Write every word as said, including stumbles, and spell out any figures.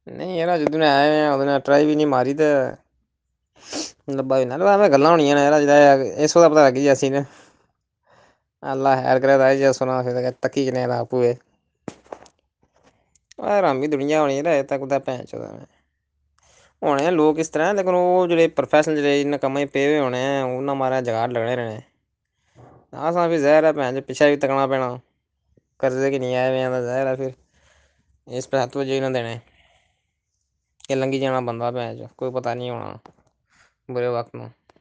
ਨਹੀਂ ਯਾਰ ਜਦੋਂ ਆਏ ਉਹਦੇ ਨਾਲ ਟਰਾਈ ਵੀ ਨਹੀਂ ਮਾਰੀ ਤੇ ਲੱਭਾ ਨਾ ਐਵੇਂ ਗੱਲਾਂ ਹੋਣੀਆਂ ਨੇ ਯਾਰ ਇਸ ਦਾ ਪਤਾ ਲੱਗ ਅਸੀਂ ਨੇ ਅੱਲਾ ਹੈਰ ਕਰ ਸੁਣਾ ਤੱਕੀ ਕਿ ਆਪੂ ਆਰਾਮੀ ਦੁਨੀਆਂ ਹੋਣੀ ਰ ਤੱਕ ਦਾ ਭੈਣ ਚੋਦ ਹੋਣੇ ਲੋਕ ਇਸ ਤਰ੍ਹਾਂ ਲੇਕਿਨ ਉਹ ਜਿਹੜੇ ਪ੍ਰੋਫੈਸ਼ਨ ਜਿਹੜੇ ਕੰਮਾਂ ਪਏ ਹੋਏ ਹੋਣੇ ਉਹਨਾਂ ਮਾਰ ਜਗਾੜ ਲੱਗਣੇ ਰਹਿਣੇ ਆਹ ਵੀ ਜ਼ਹਿਰ ਭੈਣ ਪਿੱਛਾ ਵੀ ਤੱਕਣਾ ਪੈਣਾ ਕਰਜ਼ੇ ਕਿ ਨਹੀਂ ਆਏ ਜ਼ਹਿਰ ਫਿਰ ਇਸ ਪੈਸ ਵਜੇ ਨਾ ਦੇਣੇ ਕਿ ਲੰਘੀ ਜਾਣਾ ਬੰਦਾ ਭੈਣ ਚ ਕੋਈ ਪਤਾ ਨਹੀਂ ਹੋਣਾ ਬੁਰੇ ਵਕਤ ਨੂੰ